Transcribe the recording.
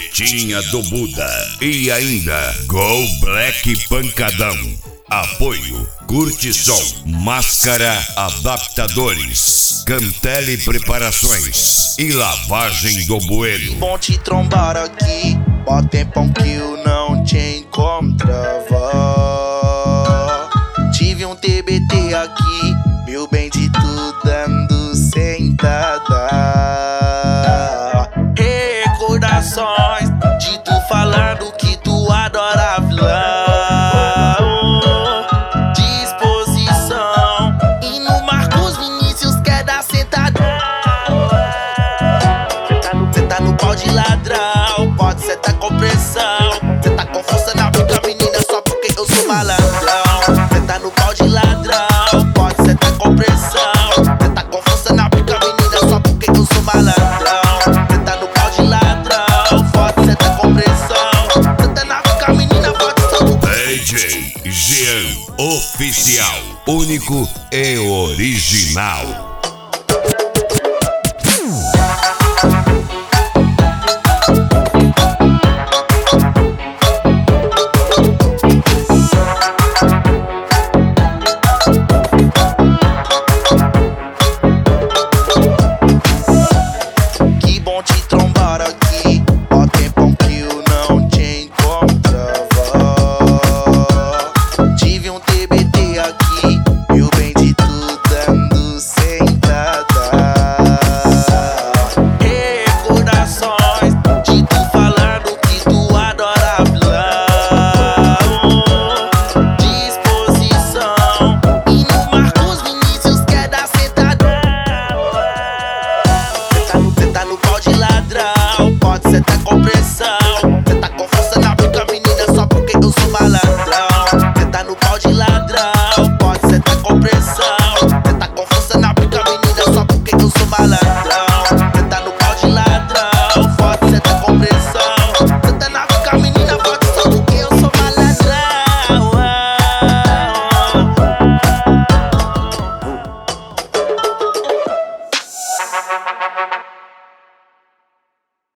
Tetinha do Buda e ainda Go Black Pancadão. Apoio Curtição, Máscara Adaptadores, Cantele Preparações e Lavagem do Bueiro. Bom te trombar aqui, mó tempão que eu não te encontrava. Tive um TBT aqui, meu bem de tu dando sentada. Recordações de tu falando que tu adora disposição. E no Marcos Vinícius quer dar sentada. Cê tá no pau de ladrão, pode cê tá com pressão. Cê tá com força na boca, menina, só porque eu sou malandrão. Cê tá no pau de ladrão, pode cê tá com pressão. Cê tá com força na boca, menina, só porque eu sou malandrão. Cê tá no pau de ladrão, pode cê tá com pressão. Cê tá na boca, menina, pode ser o DJ Jean Oficial, único e original.